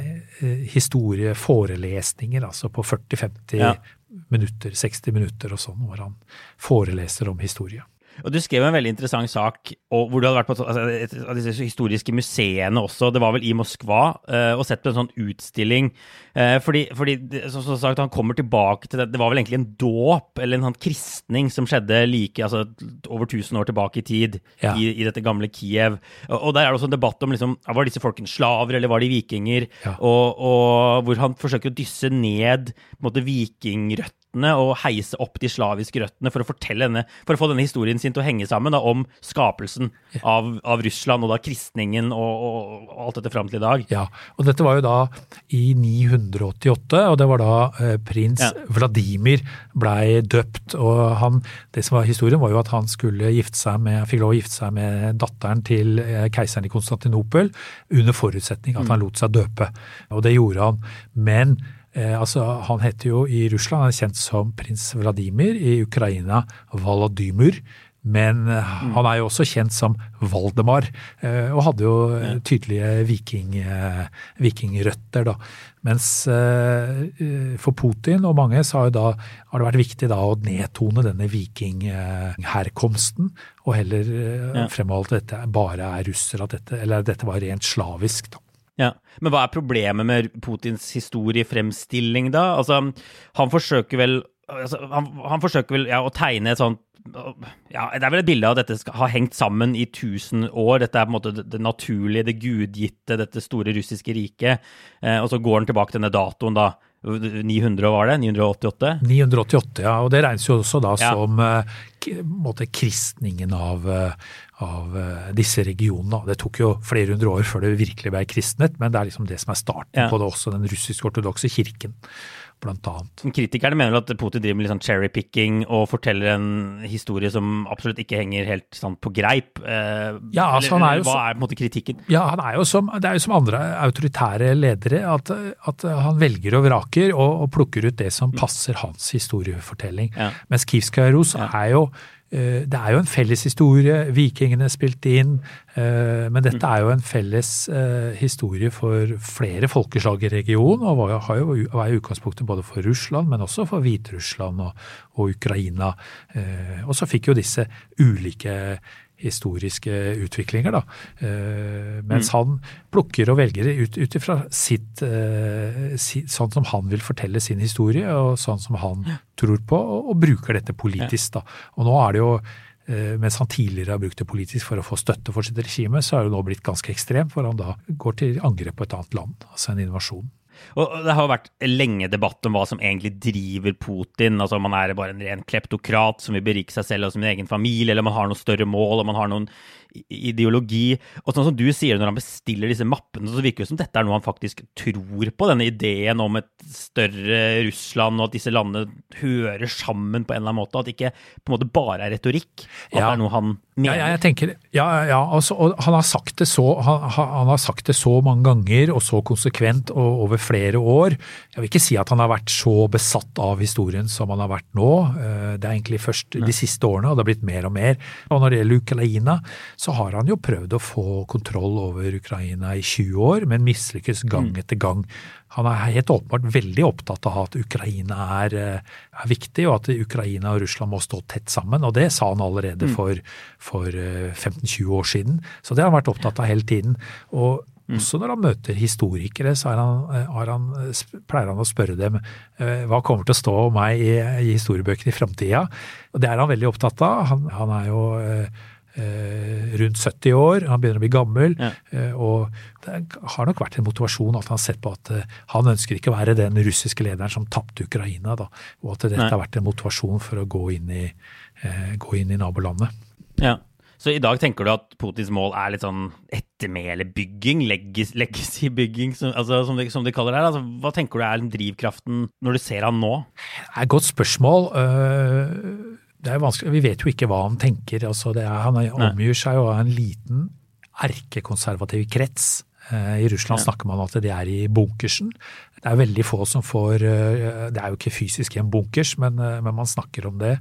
B: historieforelesninger, altså på 40-50 minutter, 60 minutter og sånn, hvor han foreleser om historie.
A: Og du skrev en veldig interessant sak, og hvor du hadde vært på et av disse historiske museene også, det var vel i Moskva, og sett på en sånn utstilling, fordi som sagt, han kommer tilbake til det var vel egentlig en dåp, eller en sånn kristning som skjedde over 1000 år tilbake i tid, i dette gamle Kiev. Og der det også en debatt om, liksom, var disse folkene slaver, eller var de vikinger? Og hvor han forsøker å dysse ned på en måte vikingrøttene og heise opp de slaviske røttene for å få denne historien sin til å henge sammen da, om skapelsen av Russland og da kristningen og alt dette frem til i dag.
B: Ja, og dette var jo da i 988, og det var da prins Vladimir ble døpt, og det som var historien var jo at han skulle fikk lov å gifte seg med datteren til keiseren i Konstantinopel under forutsetning at han lot seg døpe, og det gjorde han, men han heter jo i Russland, han kjent som prins Vladimir, i Ukraina Volodymyr, men han jo også kjent som Valdemar, og hadde jo tydelige vikingrøtter da. Mens for Putin og mange så har det vært viktig da å nedtone denne vikingherkomsten, og heller fremholde at dette bare russere, eller at dette var rent slavisk da.
A: Ja, men hva problemet med Putins historiefremstilling da? Altså, han forsøker vel å tegne et sånt, det vel et bilde av at dette har hengt sammen i 1000 år, dette på en måte det naturlige, det gudgitte, dette store russiske riket, og så går han tilbake til denne datoen da, 900 var det? 988?
B: 988, ja, og det regnes jo også da som kristningen av disse regionene. Det tok jo flere hundre år før det virkelig ble kristnet, men det liksom det som starten på det også, den russisk-ortodokse kirken, blant annet.
A: Kritikerne mener at Putin driver med litt sånn cherry-picking og forteller en historie som absolutt ikke henger helt sånn på greip.
B: Ja, altså hva
A: på en måte kritikken?
B: Ja, det er jo som andre autoritære ledere, at han velger og vraker og plukker ut det som passer hans historiefortelling. Mens Kivskaja Rus det jo en felles historie, vikingene spilte inn, men dette jo en felles historie for flere folkeslag i regionen, og var i utgangspunktet både for Russland, men også for Hviterussland og Ukraina. Og så fikk jo disse ulike historiske utviklinger da, mens han plukker og velger ut ifra sånn som han vil fortelle sin historie, og sånn som han tror på, og bruker dette politisk da. Og nå det jo, mens han tidligere har brukt det politisk for å få støtte for sitt regime, så det nå blitt ganske ekstremt, for han da går til angrep på et annet land, altså en invasjon.
A: Og det har vært lenge debatt om hva som egentlig driver Putin, altså om han bare en ren kleptokrat som vil berike seg selv og sin egen familie, eller om han har noen større mål, om han har noen ideologi, og sånn som du sier når han bestiller disse mappene, så virker det som dette noe han faktisk tror på, denne ideen om et større Russland, og at disse landene hører sammen på en eller annen måte, at det ikke på en måte bare retorikk, at det noe han mener.
B: Ja, jeg tenker, altså, og han har sagt det han har sagt det så mange ganger, og så konsekvent, og over flere år. Jeg vil ikke si at han har vært så besatt av historien som han har vært nå. Det egentlig først de siste årene, og det har blitt mer og mer. Og når det gjelder Ukraina, så har han jo prøvd å få kontroll over Ukraina i 20 år, men mislykkes gang etter gang. Han helt åpenbart veldig opptatt av at Ukraina er viktig, og at Ukraina og Russland må stå tett sammen, og det sa han allerede for 15-20 år siden. Så det har han vært opptatt av hele tiden. Og også når han møter historikere, så pleier han å spørre dem hva kommer til å stå om meg i historiebøkene i fremtiden. Og det han veldig opptatt av. Han jo rundt 70 år, han begynner å bli gammel, og det har nok vært en motivasjon at han har sett på at han ønsker ikke å være den russiske lederen som tappte Ukraina, da, og at dette har vært en motivasjon for å gå inn i nabolandet.
A: Ja. Så i dag tenker du at Putins mål litt sånn ettermelebygging, legacy-bygging, som de kaller det? Altså, hva tenker du drivkraften når du ser han nå?
B: Det et godt spørsmål. Det vanskelig, vi vet jo ikke hva han tenker. Altså han omgir seg jo av en liten erkekonservativ krets. I Russland snakker man at de i bunkersen. Det veldig få som får, det jo ikke fysisk i en bunkers, men man snakker om det.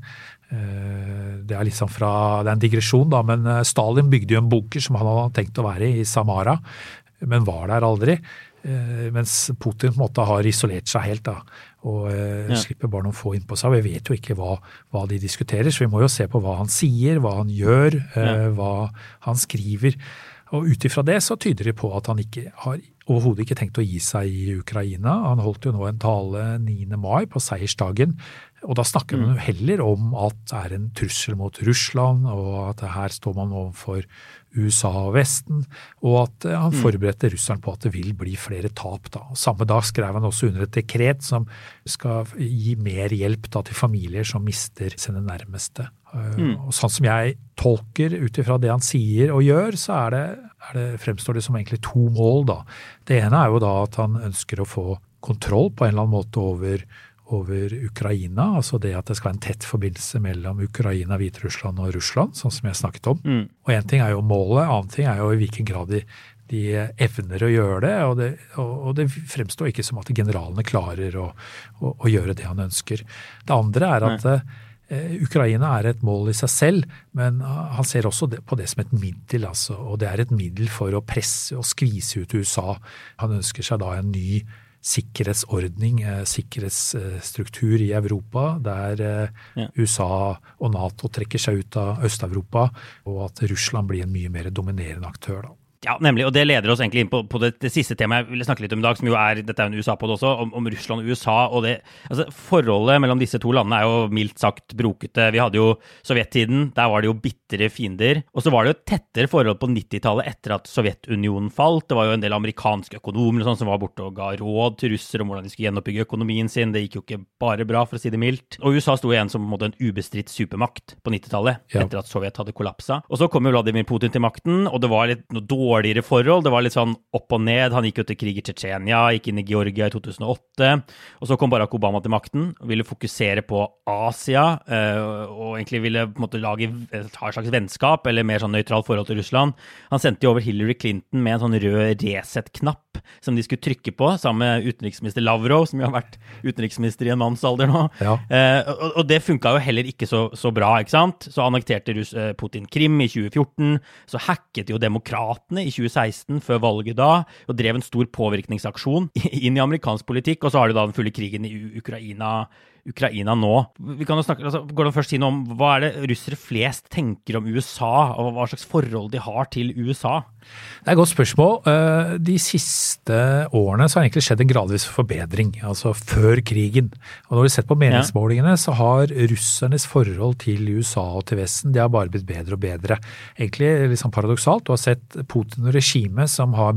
B: Det liksom det en digresjon da, men Stalin bygde jo en bunker som han hadde tenkt å være i Samara, men var der aldri. mens Putin på en måte har isolert seg helt da, og slipper bare noen få inn på seg. Vi vet jo ikke hva de diskuterer, så vi må jo se på hva han sier, hva han gjør, hva han skriver. Og utifra det så tyder det på at han ikke har overhodet ikke tenkt å gi seg i Ukraina. Han holdt jo nå en tale 9. mai på seiersdagen, og da snakker man jo heller om at det en trussel mot Russland, og at her står man overfor USA og Vesten, og at han forberedte Russland på at det vil bli flere tap. Da. Og samme dag skrev han også under et dekret som skal gi mer hjelp da, til familier som mister sine nærmeste. Og sånn som jeg tolker utifra det han sier og gjør, så fremstår det som egentlig 2 mål. Da. Det ene jo da at han ønsker å få kontroll på en eller annen måte over Ukraina, altså det at det skal være en tett forbindelse mellom Ukraina, Hviterussland og Russland, sånn som jeg snakket om. Og en ting jo målet, annen ting jo i hvilken grad de evner å gjøre det, og det fremstår ikke som at generalene klarer å gjøre det han ønsker. Det andre at Ukraina et mål i seg selv, men han ser også på det som et middel, altså, og det et middel for å presse og skvise ut USA. Han ønsker seg da en ny sikkerhetsordning, sikkerhetsstruktur i Europa, der USA og NATO trekker seg ut av Øst-Europa, og at Russland blir en mye mer dominerende aktør da.
A: Ja, nemlig, og det leder oss egentlig inn på det siste temaet jeg ville snakke litt om i dag, som jo dette en USA-podd også, om Russland og USA, og altså forholdet mellom disse to landene jo mildt sagt brokete. Vi hadde jo Sovjettiden, der var det jo bittere fiender, og så var det jo et tettere forhold på 90-tallet etter at Sovjetunionen falt. Det var jo en del amerikanske økonomer og sånn som var borte og ga råd til russere om hvordan de skulle gjenoppbygge økonomien sin. Det gikk jo ikke bare bra, for å si det mildt. Og USA sto igjen som en ubestridt supermakt på 90-tallet, etter at Sovjet hadde kollapset. Og så kom jo Vladimir Putin til makten, og det var litt noe dårligere forhold. Det var litt sånn opp og ned. Han gikk jo til krig i Tsjetsjenia, gikk inn i Georgia i 2008, og så kom Barack Obama til makten og ville fokusere på Asia, og egentlig ville på en måte ha et slags vennskap, eller mer sånn nøytralt forhold til Russland. Han sendte jo over Hillary Clinton med en sånn rød reset-knapp som de skulle trykke på, sammen med utenriksminister Lavrov, som jo har vært utenriksminister i en mannsalder nå. Ja. Og det funket jo heller ikke så bra, ikke sant? Så annekterte Putin Krim i 2014, så hacket jo demokratene i 2016 før valget da, og drev en stor påvirkningsaksjon inn i amerikansk politikk, og så har du da den fulle krigen i Ukraina nå. Vi kan jo snakke, går det først si noe om hva det russere flest tenker om USA, og hva slags forhold de har til USA?
B: Det et godt spørsmål. De siste årene så har egentlig skjedd en gradvis forbedring, altså før krigen. Og når vi ser på meningsmålingene, så har russernes forhold til USA og til Vesten, de har bare blitt bedre og bedre. Egentlig liksom paradoksalt, du har sett Putin og regimet som har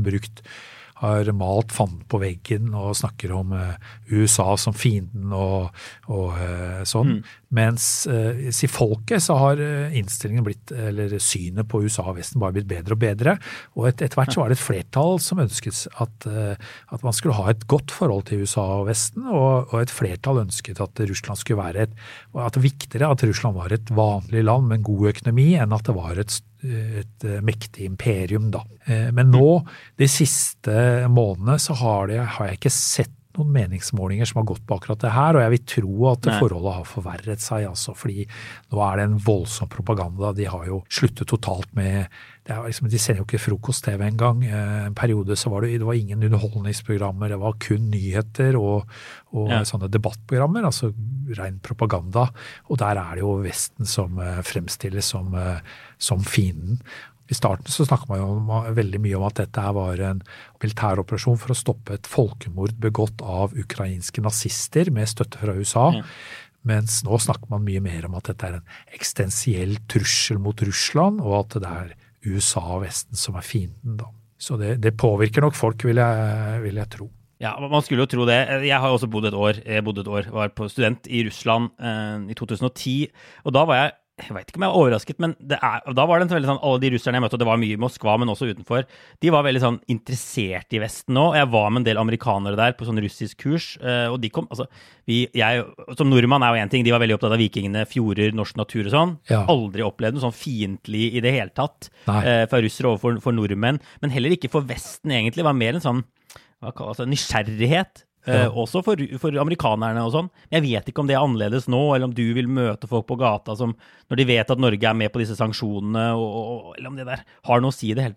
B: malt fanden på veggen og snakker om USA som fienden og sånn. Mens i folket så har innstillingen eller synet på USA og Vesten bare blitt bedre og bedre. Og etter hvert så var det et flertall som ønsket at man skulle ha et godt forhold til USA og Vesten, og et flertall ønsket at Russland skulle være at det viktigere at Russland var et vanlig land med en god økonomi enn at det var et mektig imperium da. Men nå, de siste månedene, så har jeg ikke sett noen meningsmålinger som har gått på akkurat det her, og jeg vil tro at forholdet har forverret seg, altså, fordi nå det en voldsom propaganda. De har jo sluttet totalt med de sender jo ikke frokost-TV engang. En periode så var det var ingen underholdningsprogrammer, det var kun nyheter og sånne debattprogrammer, altså ren propaganda. Og der det jo Vesten som fremstilles som fienden. I starten så snakket man jo veldig mye om at dette var en militæroperasjon for å stoppe et folkemord begått av ukrainske nazister med støtte fra USA. Mens nå snakker man mye mer om at dette en eksistensiell trussel mot Russland, og at det USA og Vesten som fienden da. Så det påvirker nok folk, vil jeg tro.
A: Ja, man skulle jo tro det. Jeg har også bodd et år, var på student i Russland i 2010, og da var jeg vet ikke om jeg var overrasket, men da var det en veldig sånn, alle de russerne jeg møtte, og det var mye i Moskva, men også utenfor, de var veldig sånn interessert i Vesten nå, og jeg var med en del amerikanere der på sånn russisk kurs, og de kom, altså, jeg som nordmann jo en ting, de var veldig opptatt av vikingene, fjorder, norsk natur og sånn, aldri opplevd noe sånn fiendtlig i det hele tatt, fra russere overfor nordmenn, men heller ikke for Vesten egentlig, var mer en sånn, nysgjerrighet, også for amerikanerne og sånn. Jeg vet ikke om det annerledes nå, eller om du vil møte folk på gata som, når de vet at Norge med på disse sanksjonene, eller om det der har noe å si i det hele tatt.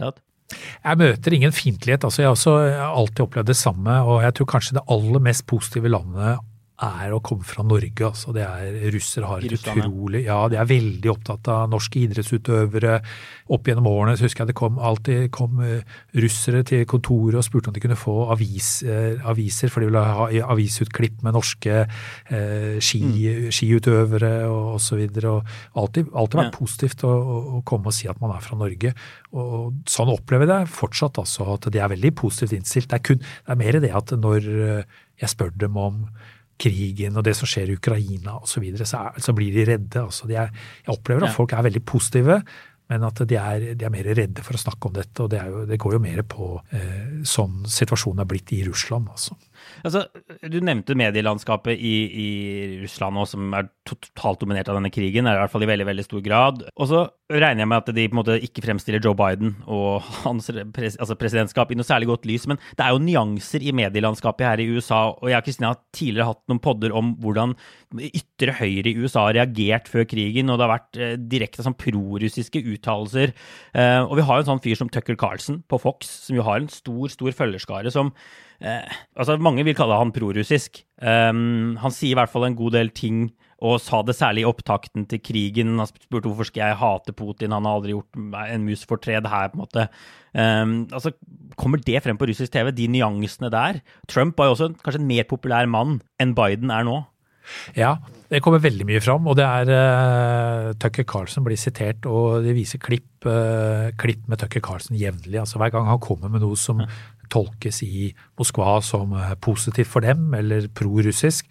B: Jeg møter ingen fiendtlighet, altså jeg har også alltid opplevd det samme, og jeg tror kanskje det aller mest positive landet å komme fra Norge, altså det russere har et utrolig, de veldig opptatt av norske idrettsutøvere. Opp gjennom årene så husker jeg det alltid kom russere til kontoret og spurte om de kunne få aviser, for de ville ha avisutklipp med norske skiutøvere og så videre, og alltid vært positivt å komme og si at man fra Norge, og sånn opplever jeg det fortsatt, altså at det veldig positivt innstilt. Det mer det at når jeg spør dem om krigen og det som skjer i Ukraina og så videre, så blir de redde. Altså jeg opplever at folk veldig positive, men at de mer redde for å snakke om dette, og det går jo mer på sånn situasjonen blitt i Russland.
A: Altså, du nevnte medielandskapet i Russland også, som totalt dominert av denne krigen, i hvert fall i veldig, veldig stor grad. Og så regner jeg med at de på en måte ikke fremstiller Joe Biden og hans presidentskap i noe særlig godt lys, men det jo nyanser i medielandskapet her i USA, og jeg og Kristina har tidligere hatt noen podder om hvordan ytre høyre i USA har reagert før krigen, og det har vært direkte sånn prorussiske uttalelser. Og vi har jo en sånn fyr som Tucker Carlson på Fox, som jo har en stor følgerskare som altså mange vil kalle han prorussisk. Han sier i hvert fall en god del ting, og sa det særlig i opptakten til krigen. Han spurte hvorfor skal jeg hate Putin, han har aldri gjort en mus fortred her på en måte. Altså, kommer det frem på russisk TV, de nyansene der? Trump var jo også kanskje en mer populær mann enn Biden nå.
B: Ja, det kommer veldig mye fram, og det Tucker Carlson blir sitert, og de viser klipp med Tucker Carlson jevnlig. Altså hver gang han kommer med noe som tolkes i Moskva som positivt for dem, eller pro-russisk,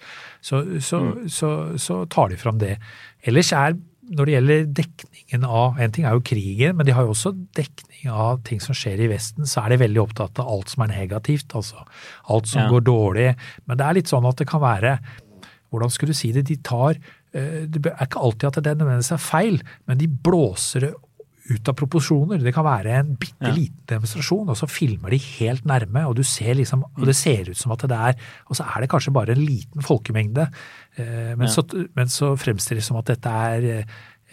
B: så tar de fram det. Ellers når det gjelder dekningen av, en ting jo krigen, men de har jo også dekning av ting som skjer i Vesten, så de veldig opptatt av alt som negativt, altså alt som går dårlig. Men det litt sånn at det kan være, hvordan skulle du si det, de tar, det ikke alltid at det nødvendigvis feil, men de blåser det ut av proporsjoner. Det kan være en bitteliten demonstrasjon, og så filmer de helt nærme, og du ser liksom, og det ser ut som at det og så det kanskje bare en liten folkemengde, men så fremstiller det som at dette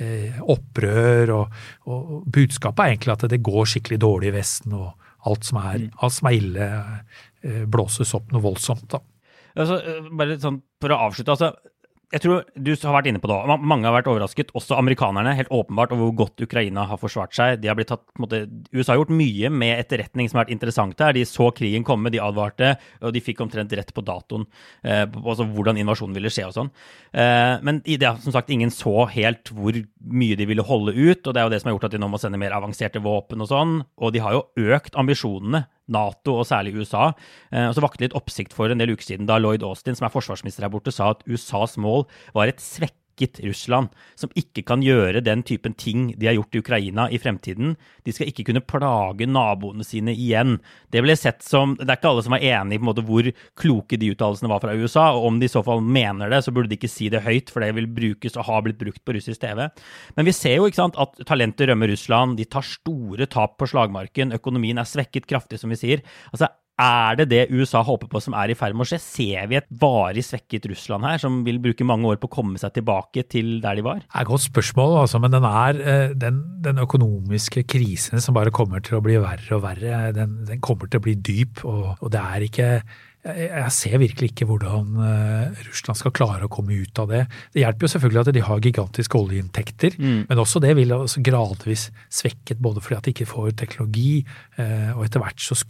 B: opprør, og budskapet egentlig at det går skikkelig dårlig i Vesten, og alt som ille blåses opp noe voldsomt da.
A: Altså, bare litt sånn for å avslutte, altså jeg tror du har vært inne på det, mange har vært overrasket, også amerikanerne, helt åpenbart over hvor godt Ukraina har forsvart seg. De har blitt tatt, på en måte, USA har gjort mye med etterretning som har vært interessant her. De så krigen komme, de advarte, og de fikk omtrent rett på datoen, altså hvordan invasjonen ville skje og sånn. Men det som sagt, ingen så helt hvor mye de ville holde ut, og det jo det som har gjort at de nå må sende mer avanserte våpen og sånn, og de har jo økt ambisjonene, NATO og særlig USA, og så vakte litt oppsikt for en del uker siden da Lloyd Austin, som forsvarsminister her borte, sa at USAs mål var et svekket Russland, som ikke kan gjøre den typen ting de har gjort i Ukraina i fremtiden. De skal ikke kunne plage naboene sine igjen. Det ble sett som, det ikke alle som enige på en måte hvor kloke de uttalelsene var fra USA, og om de i så fall mener det, så burde de ikke si det høyt, for det vil brukes og har blitt brukt på russisk TV. Men vi ser jo ikke sant, at talenter rømmer Russland, de tar store tap på slagmarken, økonomien svekket kraftig, som vi sier. Altså, det USA håper på som i ferd med å skje? Ser vi et varig svekket Russland her, som vil bruke mange år på å komme seg tilbake til der de var?
B: Det et godt spørsmål, altså, men den økonomiske krisen som bare kommer til å bli verre og verre, den kommer til å bli dyp, og det ikke jeg ser virkelig ikke hvordan Russland skal klare å komme ut av det. Det hjelper jo selvfølgelig at de har gigantiske oljeinntekter, men også det vil altså gradvis svekket, både fordi at de ikke får teknologi, og etter hvert så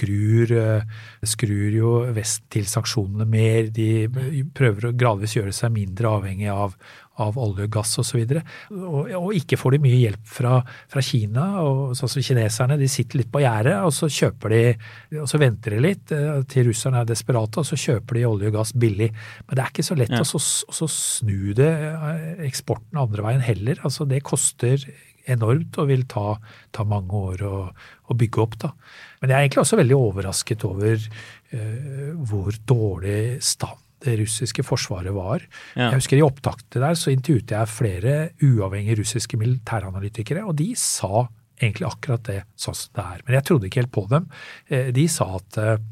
B: skrur jo Vesten til sanksjonene mer. De prøver å gradvis gjøre seg mindre avhengig av olje og gass og så videre, og ikke får de mye hjelp fra Kina, og sånn som kineserne, de sitter litt på gjerdet, og så kjøper de, og så venter de litt til russerne desperate, og så kjøper de olje og gass billig. Men det ikke så lett å så snu det eksporten andre veien heller, altså det koster enormt og vil ta mange år å bygge opp da. Men jeg egentlig også veldig overrasket over hvor dårlig stand det russiske forsvaret var. Ja. Jeg husker i opptaktet der, så intervjuet jeg flere uavhengige russiske militæranalytikere, og de sa egentlig akkurat det sånn som det Men jeg trodde ikke helt på dem. De sa at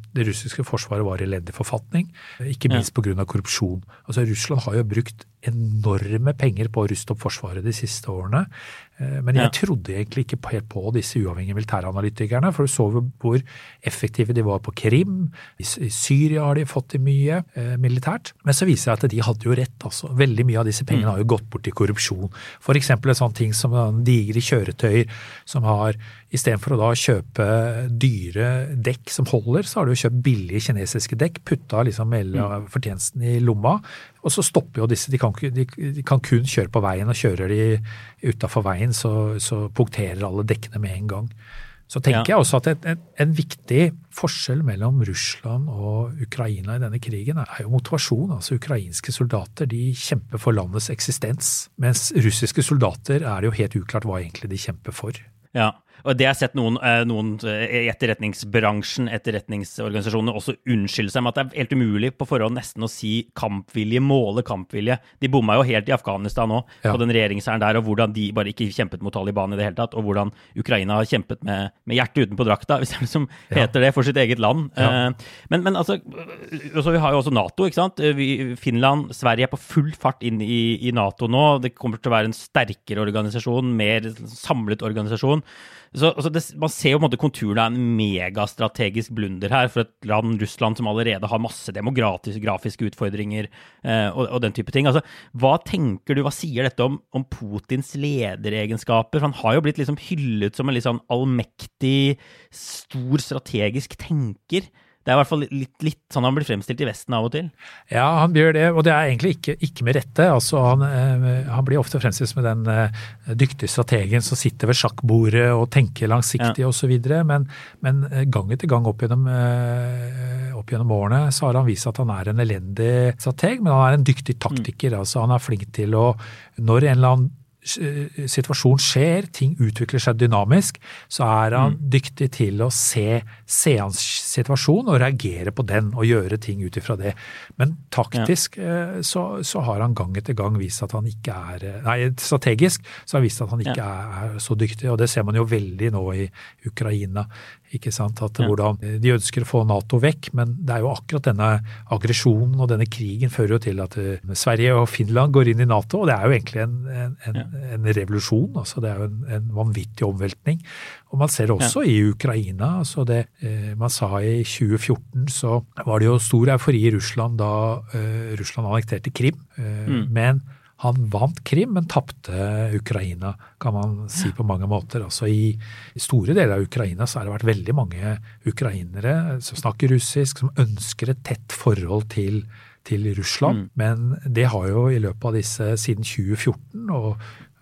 B: det russiske forsvaret var i elendig forfatning, ikke minst på grunn av korrupsjon. Altså Russland har jo brukt enorme penger på å ruste opp forsvaret de siste årene, men jeg trodde egentlig ikke helt på disse uavhengige militæranalytikerne, for du så hvor effektive de var på Krim, i Syria har de fått til mye militært, men så viser det at de hadde jo rett, altså. Veldig mye av disse pengene har jo gått bort til korrupsjon. For eksempel en sånn ting som digre kjøretøyer som har, i stedet for å da kjøpe dyre dekk som holder, så har du jo kjøpt billige kinesiske dekk, putta liksom hele fortjenesten i lomma, og så stopper jo disse, de kan kun kjøre på veien, og kjører de utenfor veien, så punkterer alle dekkene med en gang. Så tenker jeg også at en viktig forskjell mellom Russland og Ukraina i denne krigen er jo motivasjon. Altså ukrainske soldater, de kjemper for landets eksistens, mens russiske soldater er det jo helt uklart hva egentlig de kjemper for.
A: Ja, og det har sett noen i etterretningsbransjen, etterretningsorganisasjoner også unnskylde seg med at det er helt umulig på forhånd nesten å si kampvilje, måle kampvilje. De bomma jo helt i Afghanistan nå, på den regjeringshæren der, og hvordan de bare ikke kjempet mot Taliban i det hele tatt, og hvordan Ukraina har kjempet med hjertet utenpå drakta, hvis det liksom heter det, for sitt eget land. Men altså, vi har jo også NATO, ikke sant? Finland, Sverige er på full fart inn i NATO nå. Det kommer til å være en sterkere organisasjon, mer samlet organisasjon. Så man ser jo på en måte konturen av en megastrategisk blunder her for et land, Russland, som allerede har masse demografiske utfordringer og den type ting. Altså, hva tenker du, hva sier dette om Putins lederegenskaper? For han har jo blitt liksom hyllet som en litt sånn allmektig, stor strategisk tenker. Det er i hvert fall litt sånn han blir fremstilt i Vesten av og til. Ja,
B: han blir det, og det er egentlig ikke med rette. Altså, han blir ofte fremstilt med den dyktige strategen som sitter ved sjakkbordet og tenker langsiktig og så videre, men gang etter gang opp gjennom årene så har han vist at han er en elendig strateg, men han er en dyktig taktiker. Altså, han er flink til å, når en eller annen situasjon skjer, ting utvikler seg dynamisk, så er han dyktig til å se hans situasjon og reagere på den og gjøre ting ut ifra det. Men taktisk så har han gang etter gang vist at han ikke strategisk så har han vist at han ikke er så dyktig, og det ser man jo veldig nå i Ukraina. Ikke sant, at hvordan de ønsker å få NATO vekk, men det er jo akkurat denne aggresjonen og denne krigen fører jo til at Sverige og Finland går inn i NATO, og det er jo egentlig en revolusjon, altså det er jo en vanvittig omveltning. Og man ser det også i Ukraina, altså det man sa i 2014 så var det jo stor eufori i Russland da Russland annekterte Krim, men han vant Krim, men tappte Ukraina, kan man si på mange måter. Altså i store deler av Ukraina så har det vært veldig mange ukrainere som snakker russisk, som ønsker et tett forhold til Russland, men det har jo i løpet av disse siden 2014, og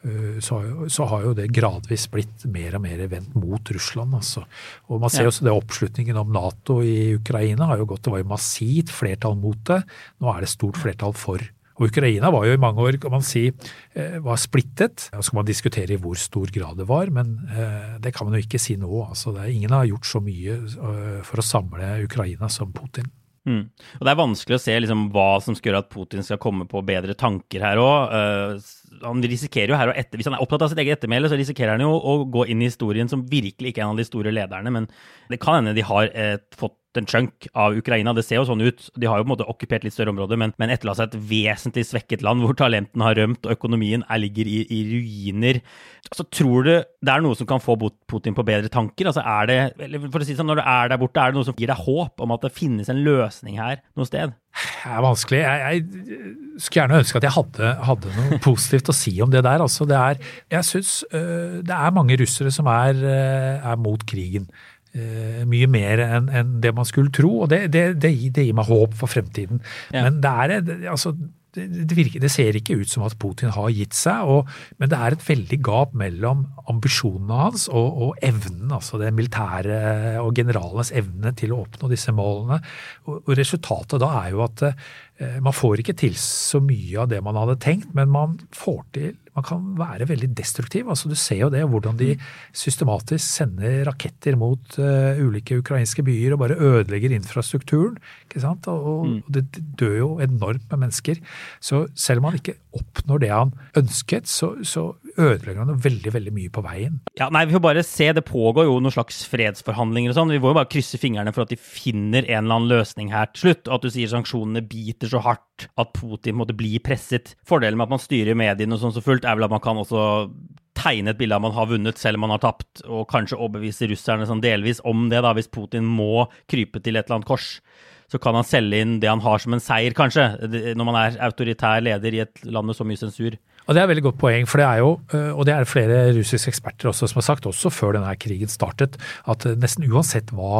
B: så har jo det gradvis blitt mer og mer vendt mot Russland. Altså. Og man ser også det oppslutningen om NATO i Ukraina har jo gått, det var jo massivt flertall mot det, nå er det stort flertall for. Og Ukraina var jo i mange år, kan man si, var splittet. Så skal man diskutere i hvor stor grad det var, men det kan man jo ikke si nå. Altså, ingen har gjort så mye for å samle Ukraina som Putin.
A: Og det er vanskelig å se liksom, hva som skal gjøre at Putin skal komme på bedre tanker her også. Han risikerer jo her hvis han er opptatt av sitt eget ettermæle, så risikerer han jo å gå inn i historien som virkelig ikke er en av de store lederne, men det kan hende de har fått en chunk av Ukraina. Det ser jo sånn ut. De har jo på en måte okkupert litt større områder, men etterlatt seg et vesentlig svekket land hvor talentene har rømt og økonomien ligger i ruiner. Så tror du det er noe som kan få Putin på bedre tanker? Altså eller for å si sånn, når du er der borte, er det noe som gir deg håp om at det finnes en løsning her noe sted?
B: Det er vanskelig. Jeg skulle gjerne ønske at jeg hadde noe positivt å si om det der. Altså, jeg synes det er mange russere som er mot krigen. Mye mer enn det man skulle tro, og det gir meg håp for fremtiden. Men det ser ikke ut som at Putin har gitt seg, men det er et veldig gap mellom ambisjonene hans og evnen, altså det militære og generalenes evne til å oppnå disse målene. Og resultatet da er jo at man får ikke til så mye av det man hadde tenkt, men man kan være veldig destruktiv. Altså, du ser jo det, hvordan de systematisk sender raketter mot ulike ukrainske byer og bare ødelegger infrastrukturen, ikke sant? Og det dør jo enormt med mennesker. Så selv om han ikke oppnår det han ønsket, så ødelegger han veldig, veldig mye på veien.
A: Ja, nei, vi får bare se, det pågår jo noen slags fredsforhandlinger og sånn. Vi får jo bare krysse fingrene for at de finner en eller annen løsning her til slutt, og at du sier sanksjonene biter så hardt at Putin måtte bli presset. Fordelen med at man styrer mediene og sånn så fullt er vel at man kan også tegne et bilde av man har vunnet selv om man har tapt, og kanskje overbevise russerne sånn delvis om det da, hvis Putin må krype til et eller annet kors. Så kan han selge inn det han har som en seier, kanskje, når man er autoritær leder i et land med så mye sensur.
B: Og det er et veldig godt poeng, for det er jo, og det er flere russiske eksperter også som har sagt, også før denne krigen startet, at nesten uansett hva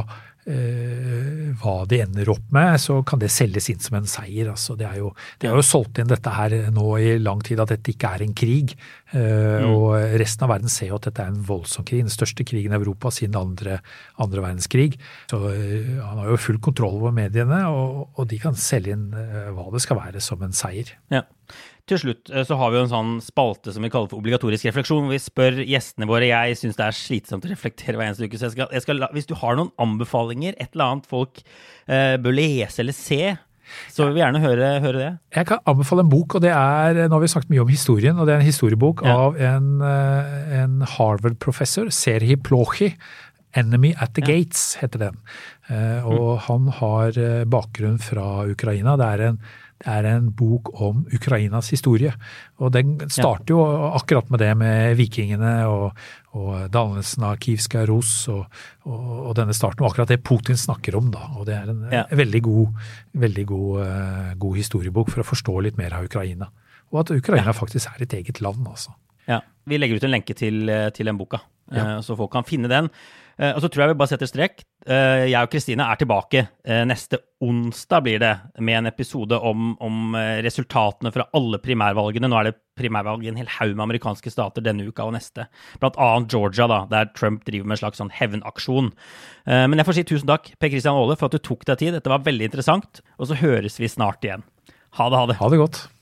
B: de ender opp med, så kan det selges inn som en seier. Altså, de har jo solgt inn dette her nå i lang tid, at dette ikke er en krig, og resten av verden ser jo at dette er en voldsom krig, den største krigen i Europa siden andre verdenskrig. Så han har jo full kontroll over mediene, og de kan selge inn hva det skal være som en seier.
A: Ja. Til slutt så har vi jo en sånn spalte som vi kaller for obligatorisk refleksjon, hvor vi spør gjestene våre. Jeg synes det er slitsomt å reflektere hver eneste uke, så hvis du har noen anbefalinger, et eller annet folk bør lese eller se, så vil vi gjerne høre det.
B: Jeg kan anbefale en bok, og det er, nå har vi snakket mye om historien, og det er en historiebok av en Harvard-professor, Serhii Plokhy. Enemy at the Gates heter den. Og han har bakgrunn fra Ukraina. Det er en bok om Ukrainas historie, og den starter jo akkurat med det med vikingene og dannelsen av Kivska Rus og denne starten, og akkurat det Putin snakker om da, og det er en veldig god historiebok for å forstå litt mer av Ukraina, og at Ukraina faktisk er et eget land, altså.
A: Ja, vi legger ut en lenke til den boka, så folk kan finne den. Og så tror jeg vi bare setter strek. Jeg og Kristine er tilbake neste onsdag blir det, med en episode om resultatene fra alle primærvalgene. Nå er det primærvalg i en hel haug med amerikanske stater denne uka og neste. Blant annet Georgia da, der Trump driver med en slags sånn hevnaksjon. Men jeg får si tusen takk, Per Christian Aale, for at du tok deg tid. Dette var veldig interessant, og så høres vi snart igjen. Ha det.
B: Ha det godt.